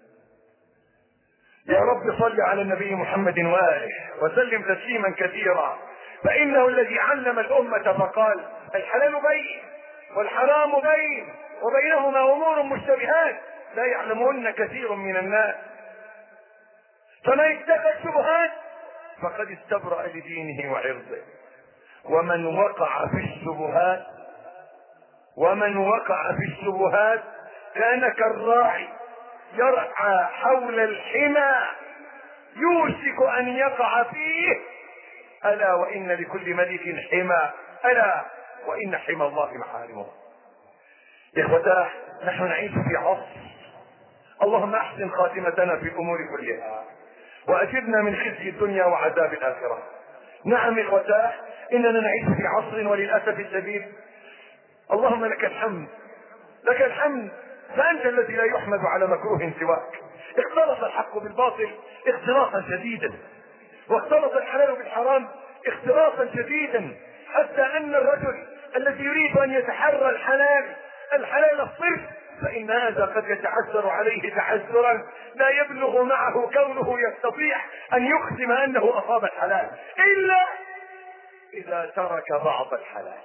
يا رب صل على النبي محمد وآله وسلم تسليما كثيرا، فإنه الذي علم الأمة فقال الحلال بين والحرام بين وبينهما أمور مشتبهات لا يعلمهن كثير من الناس، فمن اتقى الشبهات فقد استبرأ لدينه وعرضه، ومن وقع في الشبهات ومن وقع في الشبهات كان كالراعي يرعى حول الحمى يوشك ان يقع فيه. الا وان لكل ملك حمى، الا وان حمى الله محارمه. اخوتاه، نحن نعيش في عصر، اللهم احسن خاتمتنا في الامور كلها واجرنا من خزي الدنيا وعذاب الاخره. نعم اخوتاه، اننا نعيش في عصر وللاسف الشديد اللهم لك الحمد لك الحمد فانت الذي لا يحمد على مكروه سواك. اختلط الحق بالباطل اختلاطا شديدا، واختلط الحلال بالحرام اختلاطا شديدا، حتى ان الرجل الذي يريد ان يتحرى الحلال الحلال الصرف فان هذا قد يتعثر عليه تعثرا لا يبلغ معه كونه يستطيع ان يقسم انه اصاب الحلال الا اذا ترك بعض الحلال.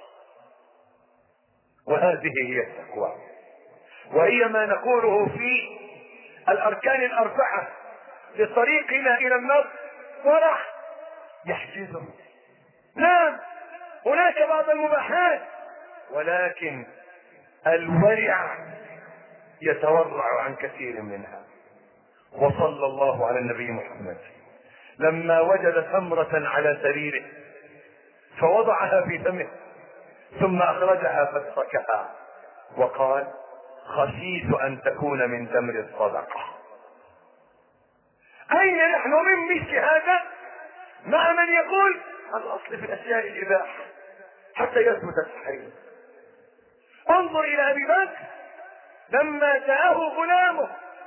وهذه هي التقوى، وهي ما نقوله في الاركان الاربعه لطريقنا الى النصر ورع يحجزه. نعم هناك بعض المباحات، ولكن الورع يتورع عن كثير منها. وصلى الله على النبي محمد لما وجد تمرة على سريره فوضعها في فمه ثم اخرجها فاتركها وقال خشيت ان تكون من تمر الصدقة. اين نحن من مثل هذا مع من يقول الاصل في الاشياء الاباحة حتى يثبت التحريم؟ انظر الى ابي بكر لما جاءه غلامه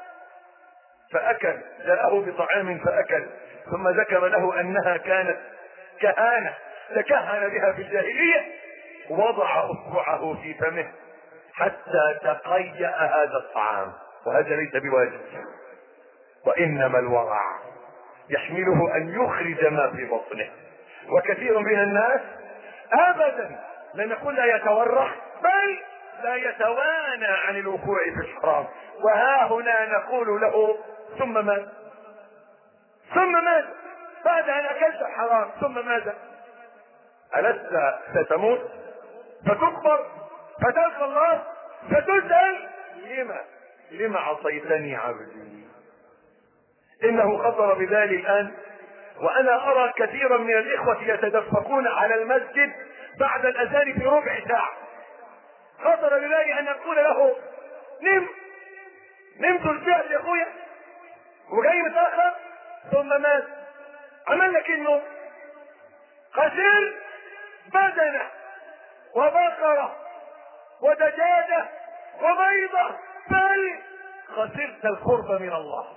فاكل، جاءه بطعام فاكل، ثم ذكر له انها كانت كهانة تكهن بها في الجاهلية، وضع اصبعه في فمه حتى تقيأ هذا الطعام، وهذا ليس بواجب، وانما الورع يحمله ان يخرج ما في بطنه. وكثير من الناس ابدا لا نقول لا يتورع، بل لا يتوانى عن الوقوع في الحرام. وها هنا نقول له ثم ماذا؟ ثم ماذا؟ بعد ان اكلت الحرام ثم ماذا؟ ألست ستموت فتكبر فتلقى الله فتسأل لما لما عصيتني عبدي؟ انه خطر ببالي الان، وانا ارى كثيرا من الاخوة يتدفقون على المسجد بعد الاذان في ربع ساعة. خطر ببالي ان اقول له نم نمت الفعل يا اخويا وجاي متاخر ثم مات، عمل لك النوم، خسر بدنه وبقرة ودجاجة وبيضة، بل خسرت القرب من الله.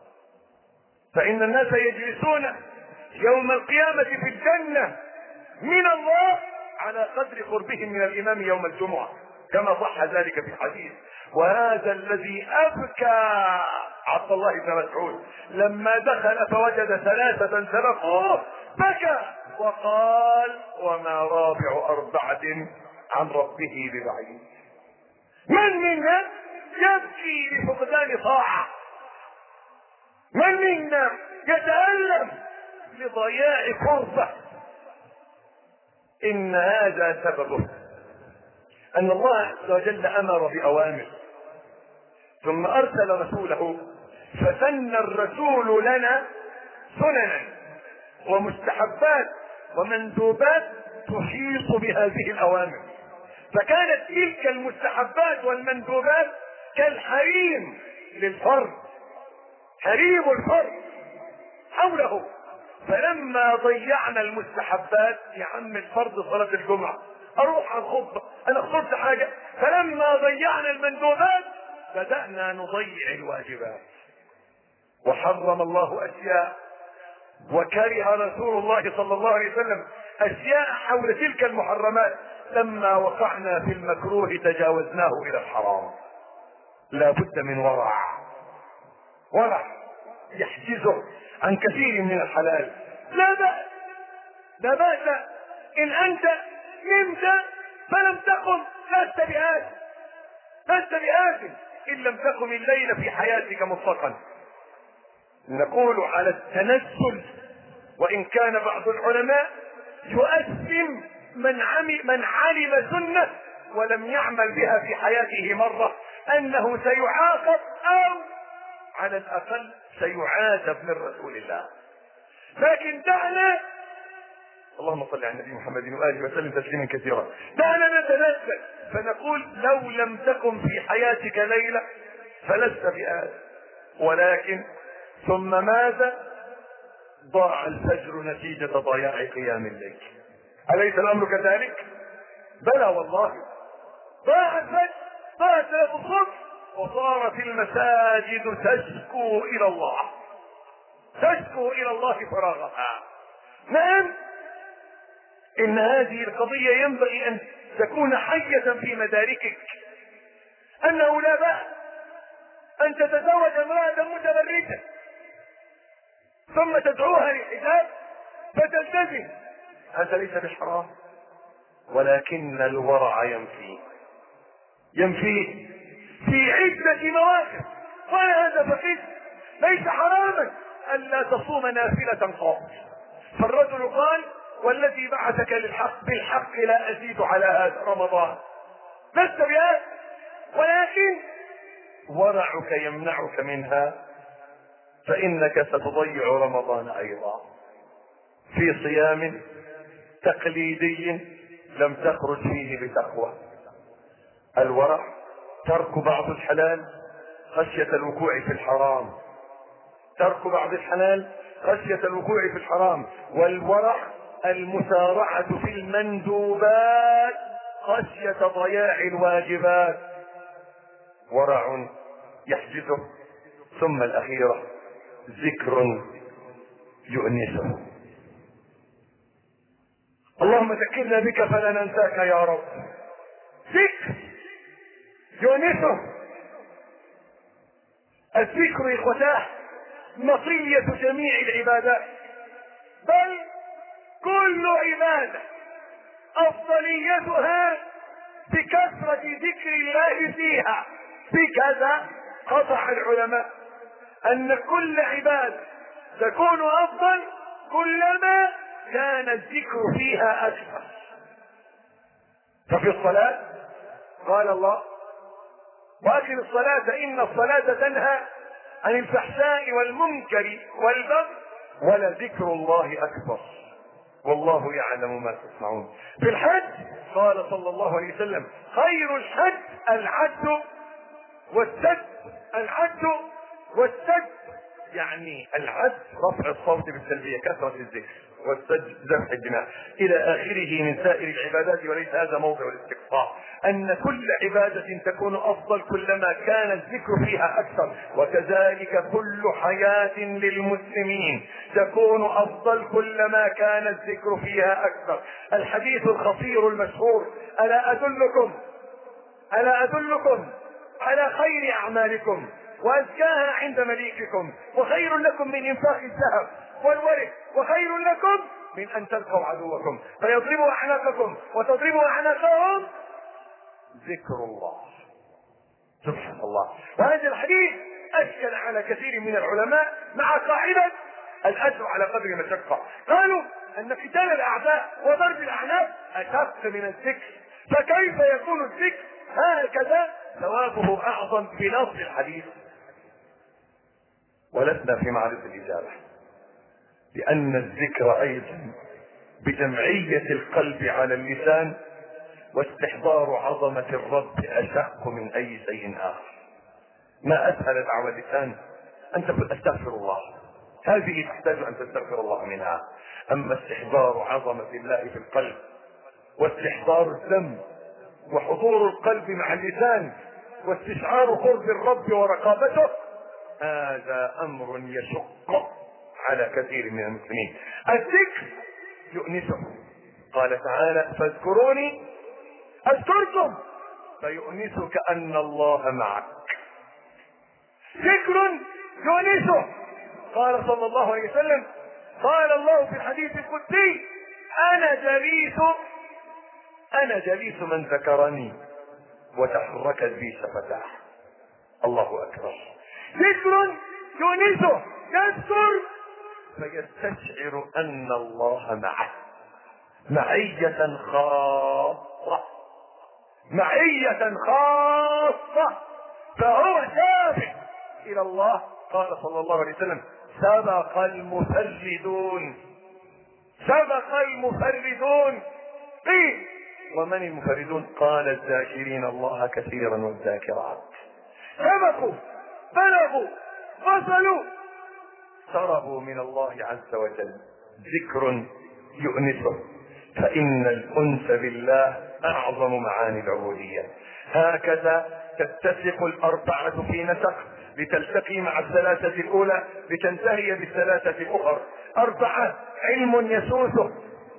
فإن الناس يجلسون يوم القيامة في الجنة من الله على قدر قربهم من الإمام يوم الجمعة كما صح ذلك في الحديث. وهذا الذي أبكى عبد الله بن مسعود لما دخل فوجد ثلاثة سبقوه بكى وقال وما رابع أربعة عن ربه ببعيد. من منا يبكي لفقدان طاعة؟ من منا يتألم لضياع فرصة؟ إن هذا سببه أن الله عز وجل أمر بأوامر ثم أرسل رسوله، فسن الرسول لنا سننا ومستحبات ومندوبات تحيط بهذه الأوامر، فكانت تلك المستحبات والمندوبات كالحريم للفرد، حريم الفرد حوله. فلما ضيعنا المستحبات، يا عم الفرض صلاة الجمعة اروح على الخطبة انا خطبت حاجة، فلما ضيعنا المندوبات بدأنا نضيع الواجبات، وحرم الله اشياء وكره رسول الله صلى الله عليه وسلم اشياء حول تلك المحرمات، لما وقعنا في المكروه تجاوزناه الى الحرام. لا بد من ورع، ورع يحجزه عن كثير من الحلال. لا بأس، لا بأس ان انت نمت فلم تقم، لست بآثم، لست بآثم ان لم تقم الليل في حياتك مطلقا. نقول على التنزل، وان كان بعض العلماء يؤثم من عمل من علم سنة ولم يعمل بها في حياته مرة، انه سيعاقب او على الاقل سيعاتب من رسول الله. لكن دعنا، اللهم صل على النبي محمد وآله وسلم تسليما كثيرا، دعنا نتنزل فنقول لو لم تكن في حياتك ليلة فلست بآثم. ولكن ثم ماذا؟ ضاع الفجر نتيجة ضياع قيام الليل. أليس الأمر كذلك؟ بلى والله، ضاع الفجر، ضاع صلاة الصبح، وصارت المساجد تشكو إلى الله، تشكو إلى الله فراغها. نعم، إن هذه القضية ينبغي أن تكون حية في مداركك، أنه لا بأس أن تتزوج امرأة متبرجة ثم تدعوها للحجاب فتلتزم، هذا ليس بحرام، ولكن الورع ينفيه، ينفيه في عدة مواقف. وهذا فقط ليس حراما ألا تصوم نافلة قط. فالرجل قال والذي بعثك للحق بالحق لا أزيد على هذا رمضان، لست بهذا، ولكن ورعك يمنعك منها، فإنك ستضيع رمضان أيضا في صيام تقليدي لم تخرج فيه بتقوى. الورع ترك بعض الحلال خشية الوقوع في الحرام، ترك بعض الحلال خشية الوقوع في الحرام. والورع المسارعة في المندوبات خشية ضياع الواجبات، ورع يحجزه. ثم الأخيرة ذكر يؤنسه. اللهم ذكرنا بك فلا ننساك يا رب. ذكر يؤنسه. الذكر إخوتاه مطية جميع العبادات، بل كل عبادة أفضليتها بكثرة ذكر الله فيها. بكذا قطع العلماء أن كل عبادة تكون أفضل كلما كان الذكر فيها أكثر. ففي الصلاة قال الله وأقم الصلاة إن الصلاة تنهى عن الفحشاء والمنكر والبغي ولذكر الله أكبر والله يعلم ما تصنعون. في الحج قال صلى الله عليه وسلم خير الحج العد والسد، العد والسد يعني العد رفع الصوت بالتلبية كثرة الذكر، والسد ذبح الدماء إلى آخره من سائر العبادات. وليس هذا موضع الاستقصاء، أن كل عبادة تكون أفضل كلما كان الذكر فيها أكثر، وكذلك كل حياة للمسلمين تكون أفضل كلما كان الذكر فيها أكثر. الحديث الخطير المشهور ألا أدلكم ألا أدلكم على خير أعمالكم وأزكاها عند مليككم وخير لكم من إنفاق الذهب والورق وخير لكم من أن تلقوا عدوكم فيضربوا أعناقكم وتضربوا أعناقهم ذكر الله. سبحان الله. وهذا الحديث أشكل على كثير من العلماء مع قاعدة الأجر على قدر المشقة. قالوا أن قتال الأعداء وضرب الأعناق أشق من الذكر، فكيف يكون الذكر هكذا ثوابه أعظم بنص الحديث؟ ولسنا في معرض الإجابة، لأن الذكر أيضا بجمعية القلب على اللسان واستحضار عظمة الرب أشق من أي شيء آخر. ما أسهل دعوة اللسان أن تقول أستغفر الله، هذه تحتاج أن تستغفر الله منها. أما استحضار عظمة الله في القلب واستحضار الذنب وحضور القلب مع اللسان واستشعار قرب الرب ورقابته، هذا أمر يشق على كثير من المسلمين. الذكر يؤنسه. قال تعالى فاذكروني اذكركم فيؤنسك ان الله معك. ذكر يؤنسه. قال صلى الله عليه وسلم قال الله في الحديث القدسي انا جليس انا جليس من ذكرني وتحركت بي شفتاه. الله اكبر. ذكر يؤنسه يذكر فيستشعر ان الله معه معية خاصة معية خاصة فهو شافع الى الله. قال صلى الله عليه وسلم سبق المفردون سبق المفردون. قيل ومن المفردون؟ قال الذاكرين الله كثيرا والذاكرات. سبقوا بلغوا وصلوا سربوا من الله عز وجل. ذكر يؤنسه فإن الأنس بالله أعظم معاني العبودية. هكذا تتسق الأربعة في نسق لتلتقي مع الثلاثة الأولى لتنتهي بالثلاثة الأخرى. أربعة: علم يسوسه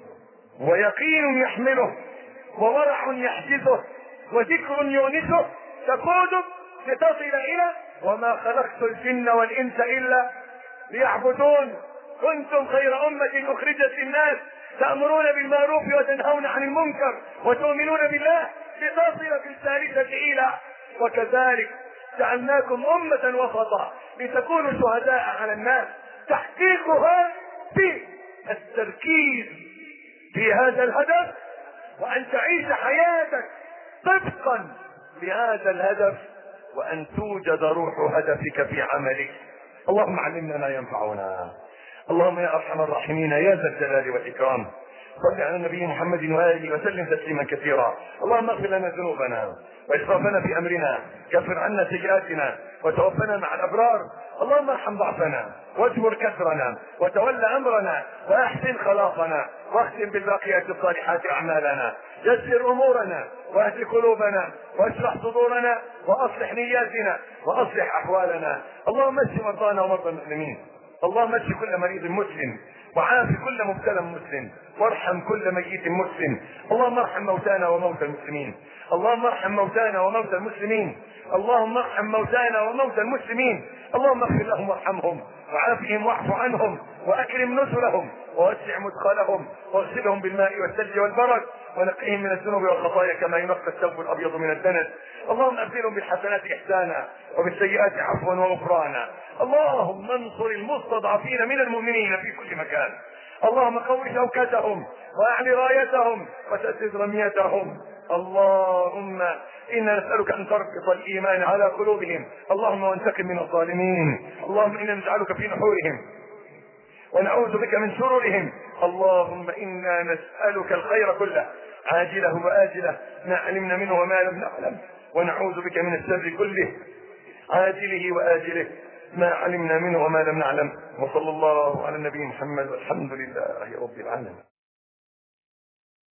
ويقين يحمله وورع يحجزه وذكر يونسه تقودك لتصل إلى وما خلقت الجن والإنس إلا ليعبدون. كنتم خير أمة أخرجت للناس تأمرون بالمعروف وتنهون عن المنكر وتؤمنون بالله لتصل في الثالثة إلى وكذلك جعلناكم أمة وسطا لتكونوا شهداء على الناس. تحقيقها في التركيز في هذا الهدف وأن تعيش حياتك طبقا لهذا الهدف وأن توجد روح هدفك في عملك. اللهم علمنا ما ينفعنا. اللهم يا أرحم الراحمين يا ذا الجلال والإكرام صل على النبي محمد وآله وسلم تسليما كثيرا. اللهم اغفر لنا ذنوبنا وإسرافنا في أمرنا كفر عنا سيئاتنا وتوفنا مع الأبرار. اللهم ارحم ضعفنا واجبر كسرنا وتولى أمرنا وأحسن خلاصنا واختم بالباقيات الصالحات أعمالنا. يسر أمورنا واهد قلوبنا واشرح صدورنا وأصلح نياتنا وأصلح أحوالنا. اللهم اشف مرضانا ومرضى المسلمين. اللهم اشف كل مريض مسلم وعاف كل مبتلى مسلم وارحم كل ميت مسلم. اللهم ارحم موتانا وموتى المسلمين. اللهم ارحم موتانا وموتى المسلمين. اللهم ارحم موتانا وموتى المسلمين. اللهم اغفر لهم وارحمهم وعافهم واعف عنهم واكرم نزلهم ووسع مدخلهم واغسلهم بالماء والثلج والبرد ونقهم من الذنوب والخطايا كما ينقى الثوب الابيض من الدنس. اللهم ابدلهم بالحسنات احسانا وبالسيئات عفوا وغفرانا. اللهم انصر المستضعفين من المؤمنين في كل مكان. اللهم قوي شوكتهم واعل رايتهم وسدد رميتهم. اللهم إنا نسألك أن تربط الإيمان على قلوبهم. اللهم وانتقم من الظالمين. اللهم إنا نجعلك في نحورهم ونعوذ بك من شرورهم. اللهم إنا نسألك الخير كله عاجله وآجله ما علمنا منه وما لم نعلم ونعوذ بك من الشر كله عاجله وآجله ما علمنا منه وما لم نعلم. وصلى الله على النبي محمد والحمد لله رب العالمين.